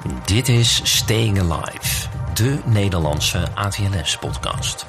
Dit is Staying Alive, de Nederlandse ATLS-podcast.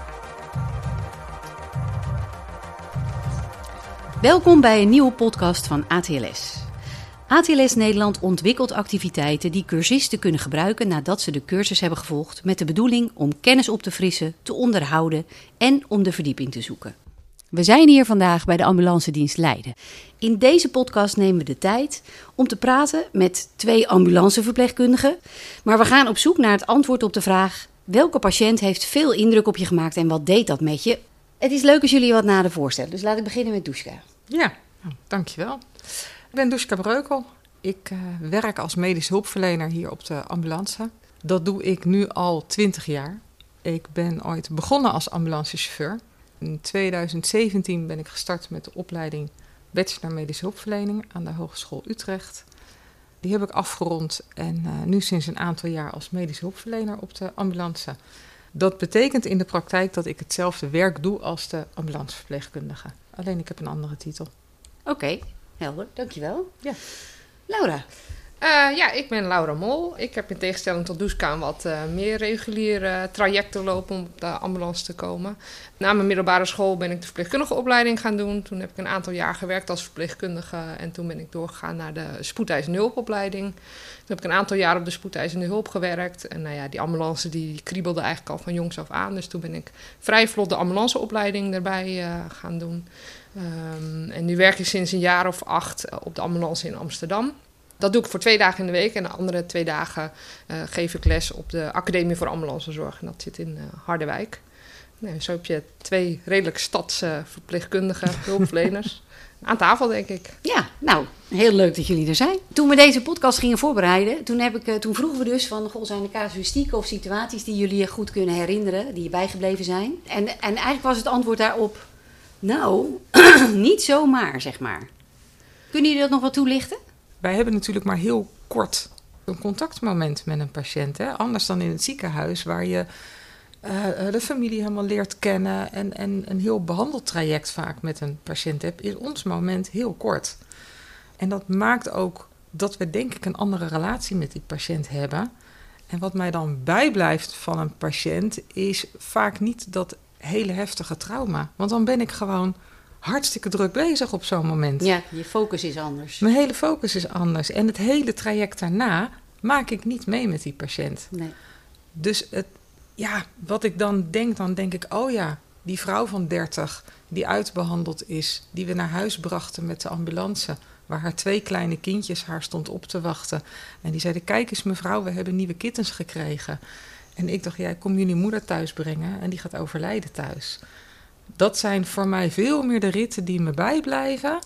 Welkom bij een nieuwe podcast van ATLS. ATLS Nederland ontwikkelt activiteiten die cursisten kunnen gebruiken nadat ze de cursus hebben gevolgd met de bedoeling om kennis op te frissen, te onderhouden en om de verdieping te zoeken. We zijn hier vandaag bij de Ambulancedienst Leiden. In deze podcast nemen we de tijd om te praten met 2 ambulanceverpleegkundigen. Maar we gaan op zoek naar het antwoord op de vraag: welke patiënt heeft veel indruk op je gemaakt en wat deed dat met je? Het is leuk als jullie je wat nader voorstellen, dus laat ik beginnen met Duska. Ja, dankjewel. Ik ben Duska Breukel. Ik werk als medisch hulpverlener hier op de ambulance. Dat doe ik nu al 20 jaar. Ik ben ooit begonnen als ambulancechauffeur. In 2017 ben ik gestart met de opleiding Bachelor Medische Hulpverlening aan de Hogeschool Utrecht. Die heb ik afgerond en nu sinds een aantal jaar als medisch hulpverlener op de ambulance. Dat betekent in de praktijk dat ik hetzelfde werk doe als de ambulanceverpleegkundige. Alleen ik heb een andere titel. Oké, helder, dankjewel. Ja. Laura. Ik ben Laura Mol. Ik heb in tegenstelling tot Duska een wat meer reguliere trajecten lopen om op de ambulance te komen. Na mijn middelbare school ben ik de verpleegkundige opleiding gaan doen. Toen heb ik een aantal jaar gewerkt als verpleegkundige en toen ben ik doorgegaan naar de spoedeisende hulpopleiding. Toen heb ik een aantal jaar op de spoedeisende hulp gewerkt. En die ambulance die kriebelde eigenlijk al van jongs af aan. Dus toen ben ik vrij vlot de ambulanceopleiding erbij gaan doen. En nu werk ik sinds een jaar of 8 op de ambulance in Amsterdam. Dat doe ik voor 2 dagen in de week en de andere 2 dagen geef ik les op de Academie voor Ambulancezorg. En dat zit in Harderwijk. Zo heb je 2 redelijk stadsverpleegkundige hulpverleners aan tafel, denk ik. Ja, nou, heel leuk dat jullie er zijn. Toen we deze podcast gingen voorbereiden, toen vroegen we dus van, zijn er casuïstieken of situaties die jullie je goed kunnen herinneren, die je bijgebleven zijn? En eigenlijk was het antwoord daarop, nou, niet zomaar, zeg maar. Kunnen jullie dat nog wat toelichten? Wij hebben natuurlijk maar heel kort een contactmoment met een patiënt. Hè? Anders dan in het ziekenhuis, waar je de familie helemaal leert kennen en een heel behandeltraject vaak met een patiënt hebt, is ons moment heel kort. En dat maakt ook dat we denk ik een andere relatie met die patiënt hebben. En wat mij dan bijblijft van een patiënt is vaak niet dat hele heftige trauma. Want dan ben ik gewoon hartstikke druk bezig op zo'n moment. Ja, je focus is anders. Mijn hele focus is anders. En het hele traject daarna maak ik niet mee met die patiënt. Nee. Dus wat ik dan denk ik, die vrouw van 30 die uitbehandeld is, die we naar huis brachten met de ambulance, waar haar 2 kleine kindjes haar stond op te wachten. En die zeiden, kijk eens mevrouw, we hebben nieuwe kittens gekregen. En ik dacht, ik kom jullie moeder thuis brengen en die gaat overlijden thuis. Dat zijn voor mij veel meer de ritten die me bijblijven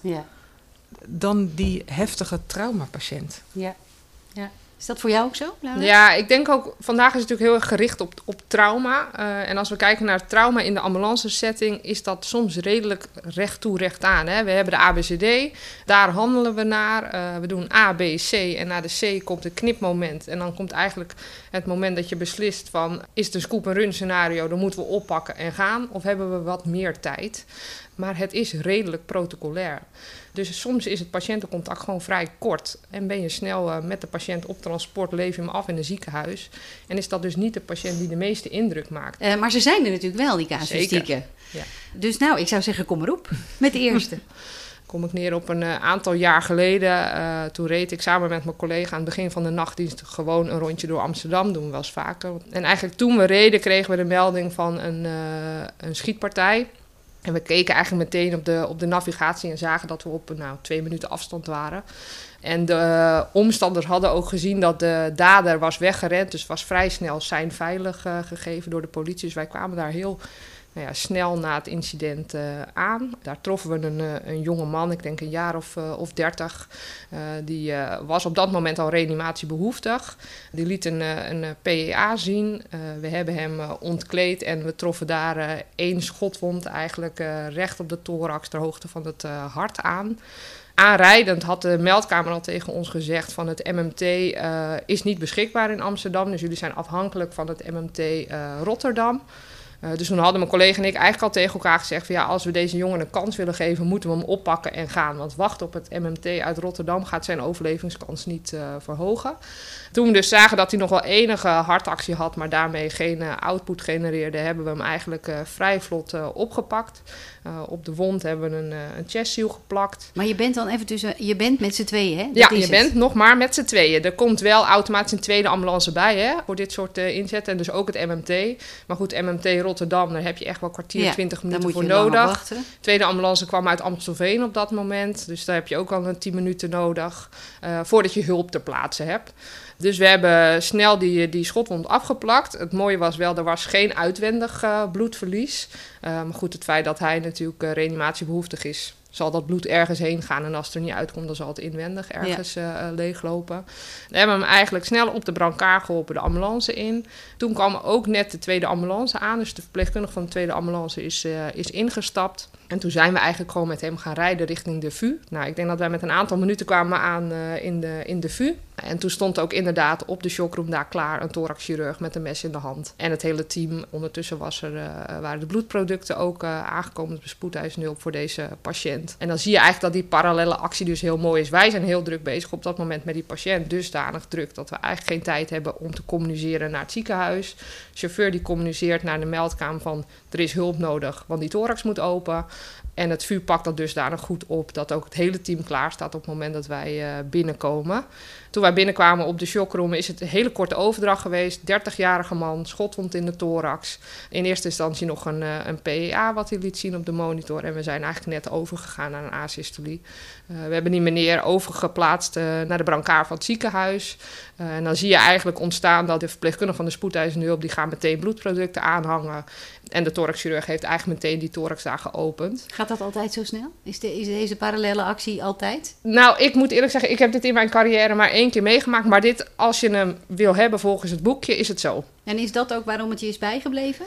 dan die heftige traumapatiënt. Ja. Is dat voor jou ook zo, Laura? Ja, ik denk ook, vandaag is het natuurlijk heel erg gericht op trauma. En als we kijken naar trauma in de ambulancesetting, is dat soms redelijk recht toe, recht aan. Hè? We hebben de ABCD, daar handelen we naar. We doen A, B, C en na de C komt het knipmoment. En dan komt eigenlijk het moment dat je beslist van, is het een scoop-and-run scenario, dan moeten we oppakken en gaan. Of hebben we wat meer tijd? Maar het is redelijk protocolair. Dus soms is het patiëntencontact gewoon vrij kort. En ben je snel met de patiënt op transport, leef je hem af in een ziekenhuis. En is dat dus niet de patiënt die de meeste indruk maakt. Maar ze zijn er natuurlijk wel, die casuïstieken. Ja. Dus ik zou zeggen, kom maar op met de eerste. Kom ik neer op een aantal jaar geleden. Toen reed ik samen met mijn collega aan het begin van de nachtdienst gewoon een rondje door Amsterdam. Doen we wel eens vaker. En eigenlijk toen we reden kregen we de melding van een schietpartij. En we keken eigenlijk meteen op de navigatie en zagen dat we op 2 minuten afstand waren. En de omstanders hadden ook gezien dat de dader was weggerend. Dus was vrij snel veilig gegeven door de politie. Dus wij kwamen daar heel snel na het incident aan. Daar troffen we een jonge man, ik denk een jaar of 30. Die was op dat moment al reanimatiebehoeftig. Die liet een PEA zien. We hebben hem ontkleed en we troffen daar 1 schotwond eigenlijk recht op de thorax ter hoogte van het hart aan. Aanrijdend had de meldkamer al tegen ons gezegd van het MMT is niet beschikbaar in Amsterdam. Dus jullie zijn afhankelijk van het MMT Rotterdam. Dus toen hadden mijn collega en ik eigenlijk al tegen elkaar gezegd van, als we deze jongen een kans willen geven, moeten we hem oppakken en gaan. Want wachten op het MMT uit Rotterdam gaat zijn overlevingskans niet verhogen. Toen we dus zagen dat hij nog wel enige hartactie had, maar daarmee geen output genereerde, hebben we hem eigenlijk vrij vlot opgepakt. Op de wond hebben we een chestseal geplakt. Maar je bent dan even tussen, je bent met z'n tweeën, hè? Je bent nog maar met z'n tweeën. Er komt wel automatisch een tweede ambulance bij, hè, voor dit soort inzetten. En dus ook het MMT. Maar goed, MMT Rotterdam, daar heb je echt wel kwartier, 20 minuten voor nodig. De tweede ambulance kwam uit Amstelveen op dat moment. Dus daar heb je ook al 10 minuten nodig voordat je hulp ter plaatse hebt. Dus we hebben snel die schotwond afgeplakt. Het mooie was wel, er was geen uitwendig bloedverlies. Maar goed, het feit dat hij natuurlijk reanimatiebehoeftig is, zal dat bloed ergens heen gaan. En als het er niet uitkomt, dan zal het inwendig ergens leeglopen. We hebben hem eigenlijk snel op de brancard geholpen, de ambulance in. Toen kwam ook net de tweede ambulance aan. Dus de verpleegkundige van de tweede ambulance is ingestapt. En toen zijn we eigenlijk gewoon met hem gaan rijden richting de VU. Nou, ik denk dat wij met een aantal minuten kwamen aan in de VU. En toen stond ook inderdaad op de shockroom daar klaar een thoraxchirurg met een mes in de hand. En het hele team, ondertussen waren de bloedproducten ook aangekomen op de spoedeisende hulp voor deze patiënt. En dan zie je eigenlijk dat die parallele actie dus heel mooi is. Wij zijn heel druk bezig op dat moment met die patiënt. Dusdanig druk dat we eigenlijk geen tijd hebben om te communiceren naar het ziekenhuis. De chauffeur die communiceert naar de meldkamer van er is hulp nodig, want die thorax moet open. En het VU pakt dat dusdanig goed op dat ook het hele team klaar staat op het moment dat wij binnenkomen. Toen wij binnenkwamen op de shockroom is het een hele korte overdracht geweest. 30-jarige man, schotwond in de thorax. In eerste instantie nog een PEA wat hij liet zien op de monitor. En we zijn eigenlijk net overgegaan naar een asystolie. We hebben die meneer overgeplaatst naar de brancard van het ziekenhuis. En dan zie je eigenlijk ontstaan dat de verpleegkundige van de spoedeisende hulp, die gaan meteen bloedproducten aanhangen. En de thoraxchirurg heeft eigenlijk meteen die thorax daar geopend. Gaat dat altijd zo snel? Is deze parallele actie altijd? Nou, ik moet eerlijk zeggen, ik heb dit in mijn carrière maar 1 keer meegemaakt. Maar dit, als je hem wil hebben volgens het boekje, is het zo. En is dat ook waarom het je is bijgebleven?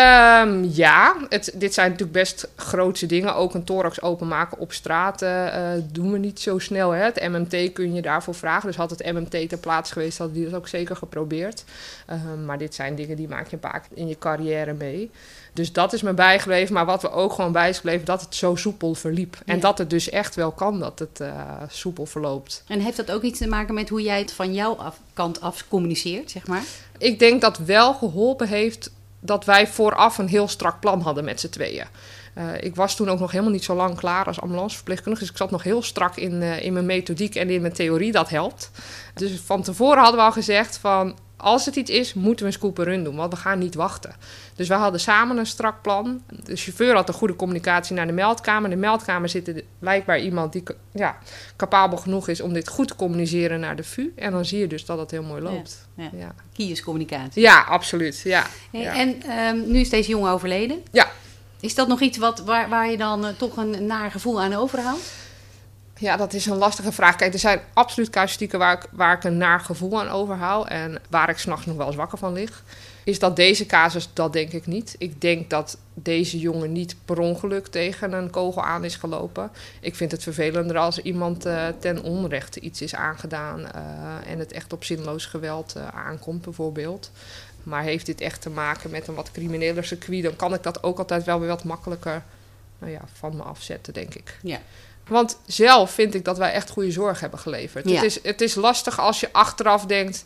Dit zijn natuurlijk best grootse dingen. Ook een thorax openmaken op straat doen we niet zo snel. Hè? Het MMT kun je daarvoor vragen. Dus had het MMT ter plaatse geweest, hadden die dat ook zeker geprobeerd. Maar dit zijn dingen die maak je een paar keer in je carrière mee. Dus dat is me bijgebleven. Maar wat we ook gewoon bij is gebleven, dat het zo soepel verliep. Ja. En dat het dus echt wel kan dat het soepel verloopt. En heeft dat ook iets te maken met hoe jij het van jouw kant af communiceert, zeg maar? Ik denk dat wel geholpen heeft dat wij vooraf een heel strak plan hadden met z'n tweeën. Ik was toen ook nog helemaal niet zo lang klaar als ambulanceverpleegkundige. Dus ik zat nog heel strak in mijn methodiek en in mijn theorie. Dat helpt. Dus van tevoren hadden we al gezegd van, als het iets is, moeten we een scoop run doen. Want we gaan niet wachten. Dus we hadden samen een strak plan. De chauffeur had een goede communicatie naar de meldkamer. In de meldkamer zit blijkbaar iemand die capabel genoeg is om dit goed te communiceren naar de VU. En dan zie je dus dat het heel mooi loopt. Ja. Kiescommunicatie. Ja, absoluut. Ja. En nu is deze jongen overleden. Ja. Is dat nog iets waar je dan toch een naar gevoel aan overhoudt? Ja, dat is een lastige vraag. Kijk, er zijn absoluut casuïstieken waar ik een naar gevoel aan overhoud en waar ik 's nachts nog wel eens wakker van lig. Is dat deze casus? Dat denk ik niet. Ik denk dat deze jongen niet per ongeluk tegen een kogel aan is gelopen. Ik vind het vervelender als iemand ten onrechte iets is aangedaan en het echt op zinloos geweld aankomt bijvoorbeeld. Maar heeft dit echt te maken met een wat crimineler circuit, dan kan ik dat ook altijd wel weer wat makkelijker van me afzetten, denk ik. Ja. Want zelf vind ik dat wij echt goede zorg hebben geleverd. Ja. Het is lastig als je achteraf denkt,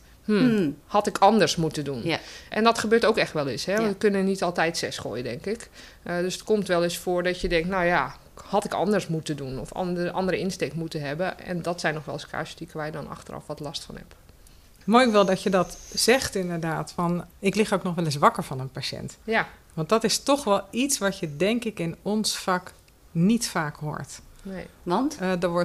had ik anders moeten doen. Ja. En dat gebeurt ook echt wel eens. Hè? Ja. We kunnen niet altijd 6 gooien, denk ik. Dus het komt wel eens voor dat je denkt, had ik anders moeten doen. Of andere insteek moeten hebben. En dat zijn nog wel eens casuïstieken waar je dan achteraf wat last van hebt. Mooi wel dat je dat zegt inderdaad. Van, ik lig ook nog wel eens wakker van een patiënt. Ja. Want dat is toch wel iets wat je denk ik in ons vak niet vaak hoort. Nee. Want? Er wordt,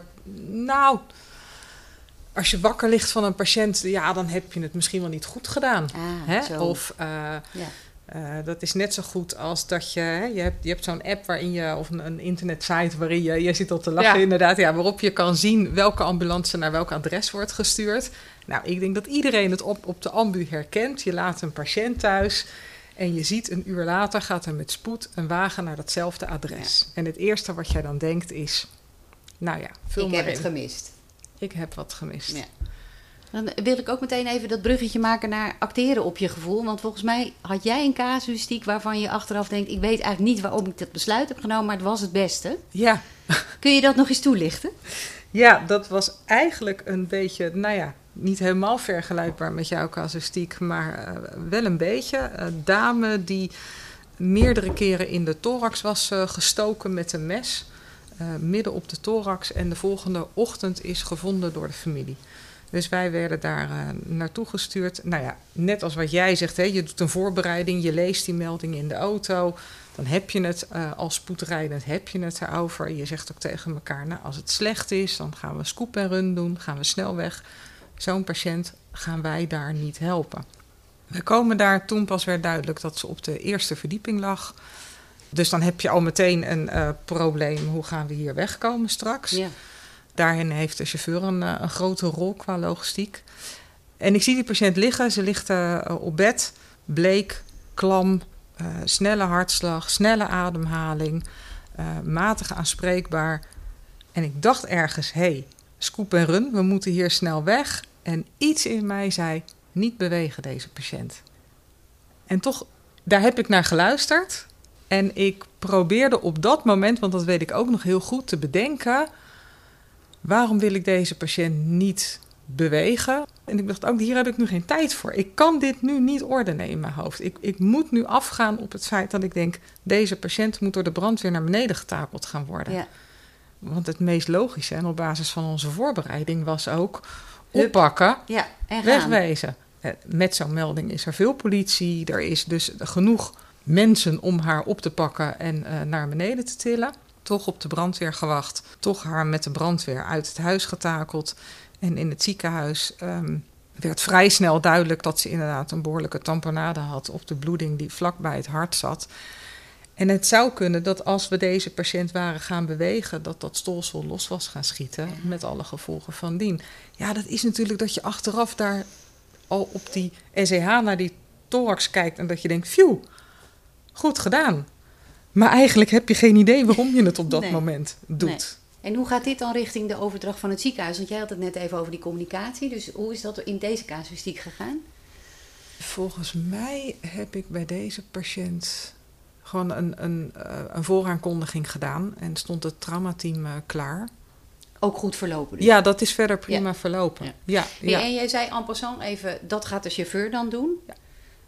als je wakker ligt van een patiënt, dan heb je het misschien wel niet goed gedaan. Hè? Zo. Of dat is net zo goed als dat je hebt zo'n app waarin je, of een internetsite waarin je zit al te lachen inderdaad, waarop je kan zien welke ambulance naar welk adres wordt gestuurd. Nou, ik denk dat iedereen het op de ambu herkent. Je laat een patiënt thuis en je ziet een uur later gaat er met spoed een wagen naar datzelfde adres. Ja. En het eerste wat jij dan denkt is, vul maar in. Ik heb het gemist. Ik heb wat gemist. Dan wil ik ook meteen even dat bruggetje maken naar acteren op je gevoel. Want volgens mij had jij een casuïstiek waarvan je achteraf denkt... ik weet eigenlijk niet waarom ik dat besluit heb genomen, maar het was het beste. Ja. Kun je dat nog eens toelichten? Ja, dat was eigenlijk een beetje, niet helemaal vergelijkbaar met jouw casuïstiek, maar wel een beetje. Een dame die meerdere keren in de thorax was gestoken met een mes, midden op de thorax. En de volgende ochtend is gevonden door de familie. Dus wij werden daar naartoe gestuurd. Net als wat jij zegt, je doet een voorbereiding, je leest die melding in de auto. Dan heb je het als spoedrijdend, heb je het erover. Je zegt ook tegen elkaar, als het slecht is, dan gaan we scoop en run doen, gaan we snel weg. Zo'n patiënt gaan wij daar niet helpen. We komen daar, toen pas werd duidelijk dat ze op de eerste verdieping lag. Dus dan heb je al meteen een probleem, hoe gaan we hier wegkomen straks? Ja. Daarin heeft de chauffeur een grote rol qua logistiek. En ik zie die patiënt liggen. Ze ligt op bed, bleek, klam, snelle hartslag, snelle ademhaling, matig aanspreekbaar. En ik dacht ergens, scoop en run, we moeten hier snel weg. En iets in mij zei, niet bewegen deze patiënt. En toch, daar heb ik naar geluisterd. En ik probeerde op dat moment, want dat weet ik ook nog heel goed, te bedenken, waarom wil ik deze patiënt niet bewegen? En ik dacht ook, hier heb ik nu geen tijd voor. Ik kan dit nu niet ordenen in mijn hoofd. Ik moet nu afgaan op het feit dat ik denk, deze patiënt moet door de brandweer naar beneden getakeld gaan worden. Ja. Want het meest logische, en op basis van onze voorbereiding, was ook oppakken, en wegwezen. Met zo'n melding is er veel politie. Er is dus genoeg mensen om haar op te pakken en naar beneden te tillen. Toch op de brandweer gewacht. Toch haar met de brandweer uit het huis getakeld. En in het ziekenhuis werd vrij snel duidelijk dat ze inderdaad een behoorlijke tamponade had op de bloeding die vlak bij het hart zat. En het zou kunnen dat als we deze patiënt waren gaan bewegen, dat stolsel los was gaan schieten, met alle gevolgen van dien. Ja, dat is natuurlijk dat je achteraf daar al op die SEH naar die thorax kijkt en dat je denkt, phew, goed gedaan. Maar eigenlijk heb je geen idee waarom je het op dat moment doet. Nee. En hoe gaat dit dan richting de overdracht van het ziekenhuis? Want jij had het net even over die communicatie. Dus hoe is dat in deze casuïstiek gegaan? Volgens mij heb ik bij deze patiënt gewoon een vooraankondiging gedaan. En stond het traumateam klaar. Ook goed verlopen dus? Ja, dat is verder prima verlopen. Ja. En jij zei en passant even, dat gaat de chauffeur dan doen? Ja.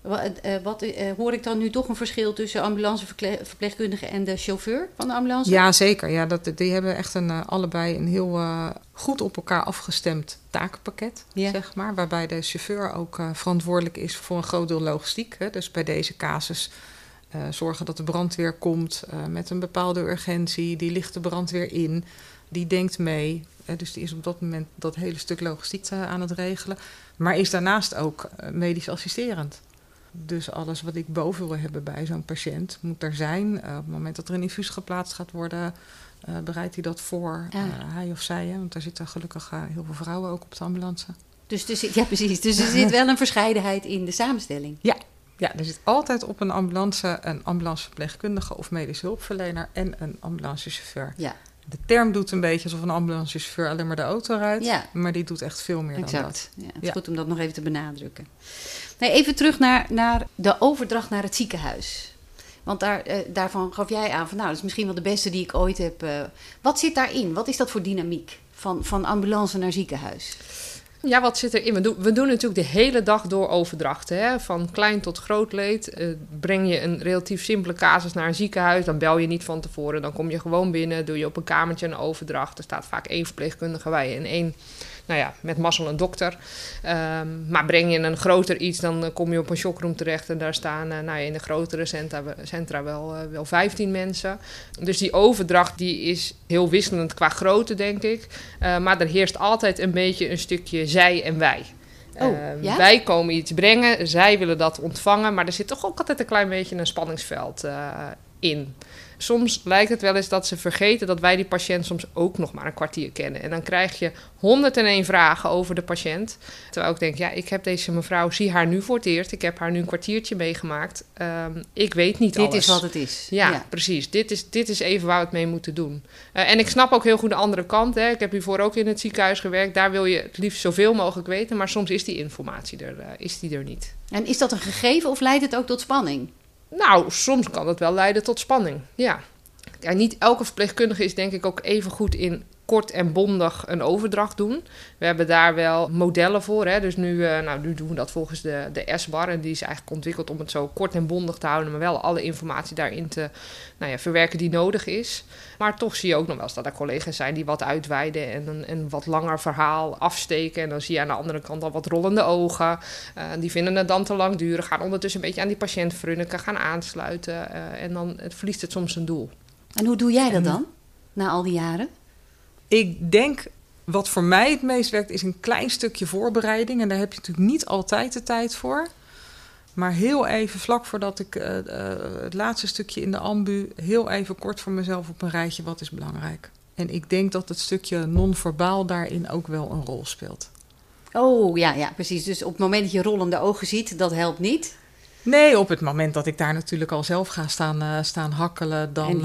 Hoor ik dan nu toch een verschil tussen ambulanceverpleegkundige en de chauffeur van de ambulance? Ja, zeker. Ja, die hebben echt allebei een heel goed op elkaar afgestemd takenpakket, zeg maar. Waarbij de chauffeur ook verantwoordelijk is voor een groot deel logistiek. Hè. Dus bij deze casus zorgen dat de brandweer komt met een bepaalde urgentie. Die licht de brandweer in, die denkt mee. Dus die is op dat moment dat hele stuk logistiek aan het regelen. Maar is daarnaast ook medisch assisterend. Dus alles wat ik boven wil hebben bij zo'n patiënt moet er zijn. Op het moment dat er een infuus geplaatst gaat worden, bereidt hij dat voor, hij of zij. Hè? Want daar zitten gelukkig heel veel vrouwen ook op de ambulance. Dus precies. Dus er zit wel een verscheidenheid in de samenstelling. Ja, er zit altijd op een ambulance een ambulanceverpleegkundige of medisch hulpverlener en een ambulancechauffeur. Ja. De term doet een beetje alsof een ambulancechauffeur alleen maar de auto rijdt. Maar die doet echt veel meer dan dat. Ja, het is goed om dat nog even te benadrukken. Nee, even terug naar de overdracht naar het ziekenhuis. Want daarvan gaf jij aan van dat is misschien wel de beste die ik ooit heb. Wat zit daarin? Wat is dat voor dynamiek van ambulance naar ziekenhuis? Ja, wat zit erin? We doen natuurlijk de hele dag door overdrachten. Hè? Van klein tot groot leed. Breng je een relatief simpele casus naar een ziekenhuis, dan bel je niet van tevoren. Dan kom je gewoon binnen, doe je op een kamertje een overdracht. Er staat vaak 1 verpleegkundige bij en 1, met mazzel een dokter. Maar breng je een groter iets, dan kom je op een shockroom terecht. En daar staan in de grotere centra wel 15 mensen. Dus die overdracht die is heel wisselend qua grootte, denk ik. Maar er heerst altijd een beetje een stukje zij en wij. Wij komen iets brengen, zij willen dat ontvangen. Maar er zit toch ook altijd een klein beetje een spanningsveld in. Soms lijkt het wel eens dat ze vergeten dat wij die patiënt soms ook nog maar een kwartier kennen. En dan krijg je 101 vragen over de patiënt. Terwijl ik denk, ik heb deze mevrouw, zie haar nu voor het eerst. Ik heb haar nu een kwartiertje meegemaakt. Ik weet niet alles. Dit is wat het is. Ja, precies. Dit is even waar we het mee moeten doen. En ik snap ook heel goed de andere kant. Hè. Ik heb hiervoor ook in het ziekenhuis gewerkt. Daar wil je het liefst zoveel mogelijk weten. Maar soms is die informatie er niet. En is dat een gegeven of leidt het ook tot spanning? Nou, soms kan het wel leiden tot spanning, ja. Ja, niet elke verpleegkundige is denk ik ook even goed in kort en bondig een overdracht doen. We hebben daar wel modellen voor. Hè. Dus nu doen we dat volgens de S-bar. En die is eigenlijk ontwikkeld om het zo kort en bondig te houden, maar wel alle informatie daarin te verwerken die nodig is. Maar toch zie je ook nog wel eens dat er collega's zijn die wat uitweiden en een wat langer verhaal afsteken. En dan zie je aan de andere kant al wat rollende ogen. Die vinden het dan te lang duren, gaan ondertussen een beetje aan die patiënt frunniken, gaan aansluiten. En dan verliest het soms zijn doel. En hoe doe jij dat dan, na al die jaren? Ik denk, wat voor mij het meest werkt, is een klein stukje voorbereiding. En daar heb je natuurlijk niet altijd de tijd voor. Maar heel even, vlak voordat ik het laatste stukje in de ambu, heel even kort voor mezelf op een rijtje, wat is belangrijk. En ik denk dat het stukje non-verbaal daarin ook wel een rol speelt. Oh, ja, precies. Dus op het moment dat je rollende ogen ziet, dat helpt niet. Nee, op het moment dat ik daar natuurlijk al zelf ga staan hakkelen, dan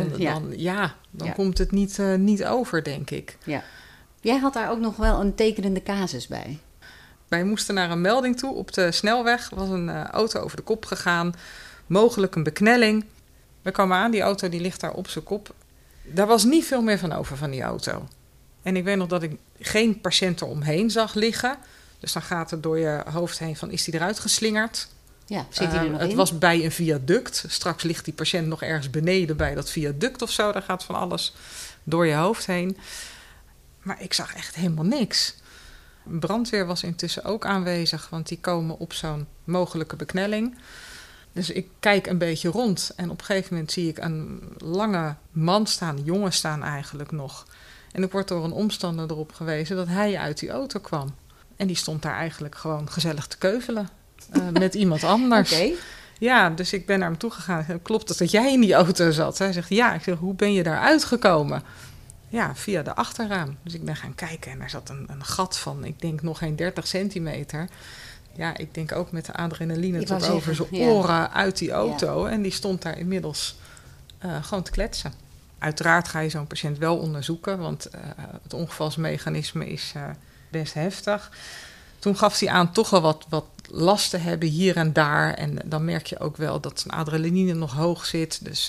komt het niet over, denk ik. Ja. Jij had daar ook nog wel een tekenende casus bij. Wij moesten naar een melding toe op de snelweg. Er was een auto over de kop gegaan, mogelijk een beknelling. We kwamen aan, die auto die ligt daar op zijn kop. Daar was niet veel meer van over van die auto. En ik weet nog dat ik geen patiënt eromheen zag liggen. Dus dan gaat het door je hoofd heen van, is die eruit geslingerd? Ja, zit hij er nog in? Het was bij een viaduct. Straks ligt die patiënt nog ergens beneden bij dat viaduct of zo. Daar gaat van alles door je hoofd heen. Maar ik zag echt helemaal niks. Brandweer was intussen ook aanwezig, want die komen op zo'n mogelijke beknelling. Dus ik kijk een beetje rond en op een gegeven moment zie ik een lange man staan, een jongen staan eigenlijk nog. En ik word door een omstander erop gewezen dat hij uit die auto kwam. En die stond daar eigenlijk gewoon gezellig te keuvelen. Met iemand anders. Okay. Ja, dus ik ben naar hem toe gegaan. Klopt het dat jij in die auto zat? Hij zegt, ja. Ik zeg, hoe ben je daar uitgekomen? Ja, via de achterraam. Dus ik ben gaan kijken en er zat een gat van, ik denk nog geen 30 centimeter. Ja, ik denk ook met de adrenaline tot over zijn oren uit die auto. Ja. En die stond daar inmiddels gewoon te kletsen. Uiteraard ga je zo'n patiënt wel onderzoeken, want het ongevalsmechanisme is best heftig. Toen gaf hij aan toch wel wat last te hebben hier en daar. En dan merk je ook wel dat zijn adrenaline nog hoog zit. Dus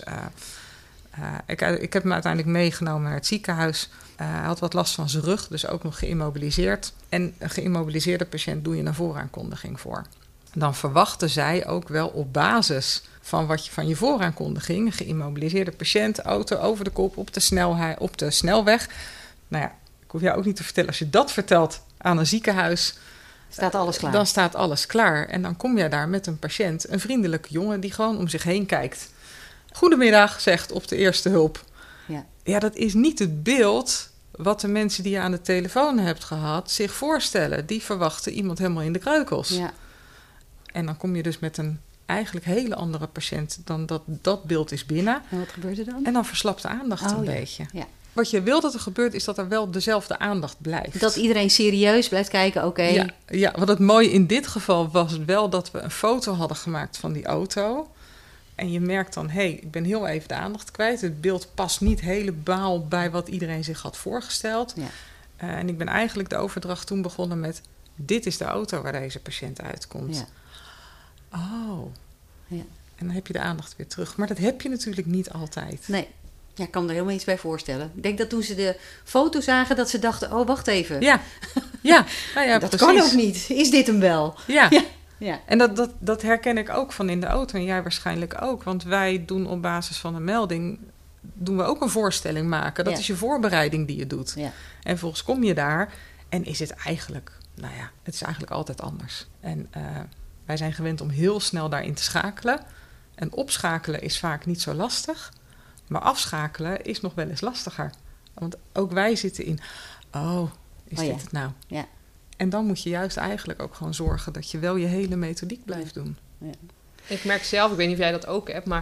ik heb hem uiteindelijk meegenomen naar het ziekenhuis. Hij had wat last van zijn rug, dus ook nog geïmmobiliseerd. En een geïmmobiliseerde patiënt doe je een vooraankondiging voor. Dan verwachten zij ook wel op basis van wat je van je vooraankondiging, een geïmmobiliseerde patiënt, auto over de kop op de snelweg. Nou ja, ik hoef jou ook niet te vertellen, als je dat vertelt aan een ziekenhuis, staat alles klaar. Dan staat alles klaar. En dan kom je daar met een patiënt, een vriendelijke jongen die gewoon om zich heen kijkt. Goedemiddag, zegt op de eerste hulp. Ja, dat is niet het beeld wat de mensen die je aan de telefoon hebt gehad zich voorstellen. Die verwachten iemand helemaal in de kreukels. Ja. En dan kom je dus met een eigenlijk hele andere patiënt dan dat beeld is binnen. En wat gebeurt er dan? En dan verslapt de aandacht een beetje. Ja. Wat je wil dat er gebeurt, is dat er wel dezelfde aandacht blijft. Dat iedereen serieus blijft kijken, oké. Ja, wat het mooie in dit geval was wel dat we een foto hadden gemaakt van die auto. En je merkt dan, ik ben heel even de aandacht kwijt. Het beeld past niet helemaal bij wat iedereen zich had voorgesteld. Ja. En ik ben eigenlijk de overdracht toen begonnen met, dit is de auto waar deze patiënt uitkomt. Ja. Oh. Ja. En dan heb je de aandacht weer terug. Maar dat heb je natuurlijk niet altijd. Nee. Ja, ik kan me er helemaal iets bij voorstellen. Ik denk dat toen ze de foto zagen, dat ze dachten, oh, wacht even. Ja, nou ja, dat precies. kan ook niet. Is dit hem wel? Ja. Ja. En dat herken ik ook van in de auto. En jij waarschijnlijk ook. Want wij doen op basis van een melding, doen we ook een voorstelling maken. Dat is je voorbereiding die je doet. Ja. En vervolgens kom je daar en is het eigenlijk, het is eigenlijk altijd anders. En wij zijn gewend om heel snel daarin te schakelen. En opschakelen is vaak niet zo lastig. Maar afschakelen is nog wel eens lastiger. Want ook wij zitten in, dit het nou? Ja. En dan moet je juist eigenlijk ook gewoon zorgen dat je wel je hele methodiek blijft doen. Ja. Ik merk zelf, ik weet niet of jij dat ook hebt, maar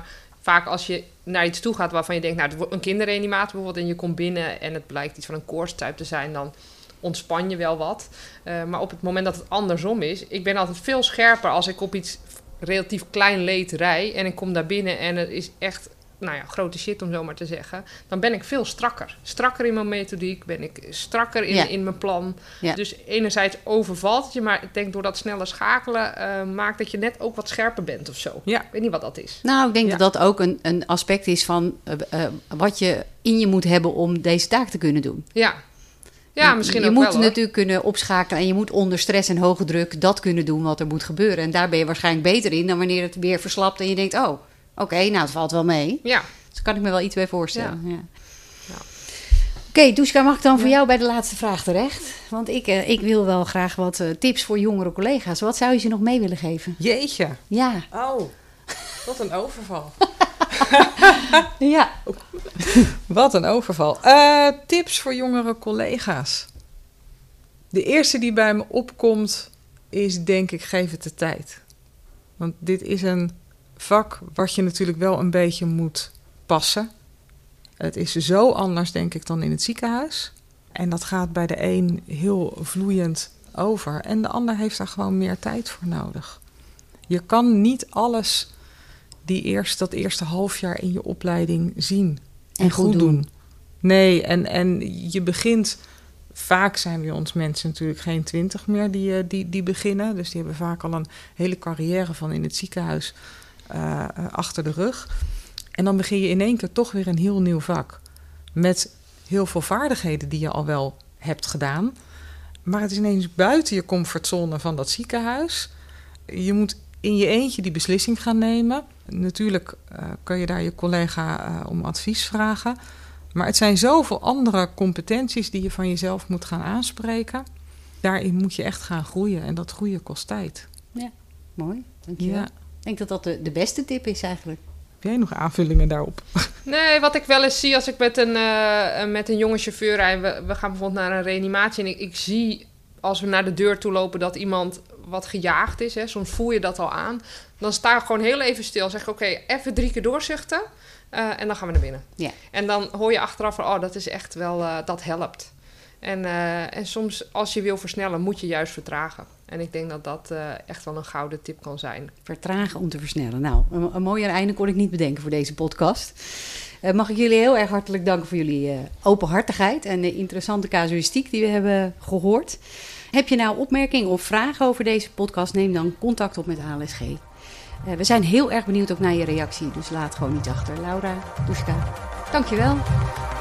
vaak als je naar iets toe gaat waarvan je denkt, nou, het wordt een kinderreanimatie bijvoorbeeld, en je komt binnen en het blijkt iets van een koortstuip te zijn, dan ontspan je wel wat. Maar op het moment dat het andersom is, ik ben altijd veel scherper als ik op iets relatief klein leed rij en ik kom daar binnen en het is echt, nou ja, grote shit om zo maar te zeggen, dan ben ik veel strakker. Strakker in mijn methodiek, ben ik strakker in mijn plan. Ja. Dus enerzijds overvalt het je, maar ik denk door dat snelle schakelen maakt dat je net ook wat scherper bent of zo. Ja. Ik weet niet wat dat is. Nou, ik denk dat dat ook een aspect is van wat je in je moet hebben om deze taak te kunnen doen. Ja. Ja, misschien je ook moet wel, natuurlijk kunnen opschakelen en je moet onder stress en hoge druk dat kunnen doen wat er moet gebeuren. En daar ben je waarschijnlijk beter in dan wanneer het weer verslapt en je denkt, oh, oké, nou, het valt wel mee. Ja. Dus daar kan ik me wel iets bij voorstellen. Ja. Ja. Oké, Duška, mag ik dan voor jou bij de laatste vraag terecht? Want ik wil wel graag wat tips voor jongere collega's. Wat zou je ze nog mee willen geven? Jeetje. Ja. Oh, wat een overval. Ja. Wat een overval. Tips voor jongere collega's. De eerste die bij me opkomt is, denk ik, geef het de tijd. Want dit is een vak wat je natuurlijk wel een beetje moet passen. Het is zo anders, denk ik, dan in het ziekenhuis. En dat gaat bij de een heel vloeiend over. En de ander heeft daar gewoon meer tijd voor nodig. Je kan niet alles dat eerste halfjaar in je opleiding zien. En goed doen. Nee, en je begint... Vaak zijn bij ons mensen natuurlijk geen 20 meer die beginnen. Dus die hebben vaak al een hele carrière van in het ziekenhuis achter de rug. En dan begin je in één keer toch weer een heel nieuw vak. Met heel veel vaardigheden die je al wel hebt gedaan. Maar het is ineens buiten je comfortzone van dat ziekenhuis. Je moet in je eentje die beslissing gaan nemen. Natuurlijk kun je daar je collega om advies vragen. Maar het zijn zoveel andere competenties die je van jezelf moet gaan aanspreken. Daarin moet je echt gaan groeien. En dat groeien kost tijd. Ja, mooi. Dankjewel. Ja. Ik denk dat dat de beste tip is eigenlijk. Heb jij nog aanvullingen daarop? Nee, wat ik wel eens zie als ik met een jonge chauffeur rijd. We gaan bijvoorbeeld naar een reanimatie. En ik zie als we naar de deur toe lopen dat iemand wat gejaagd is. Hè, soms voel je dat al aan. Dan sta ik gewoon heel even stil. Zeg ik, oké, even 3 keer doorzuchten. En dan gaan we naar binnen. Ja. En dan hoor je achteraf van, dat is echt wel, dat helpt. En soms als je wil versnellen, moet je juist vertragen. En ik denk dat dat echt wel een gouden tip kan zijn. Vertragen om te versnellen. Nou, een mooier einde kon ik niet bedenken voor deze podcast. Mag ik jullie heel erg hartelijk danken voor jullie openhartigheid en de interessante casuïstiek die we hebben gehoord. Heb je nou opmerkingen of vragen over deze podcast? Neem dan contact op met ALSG. We zijn heel erg benieuwd ook naar je reactie, dus laat gewoon niet achter. Laura, Duška, dankjewel.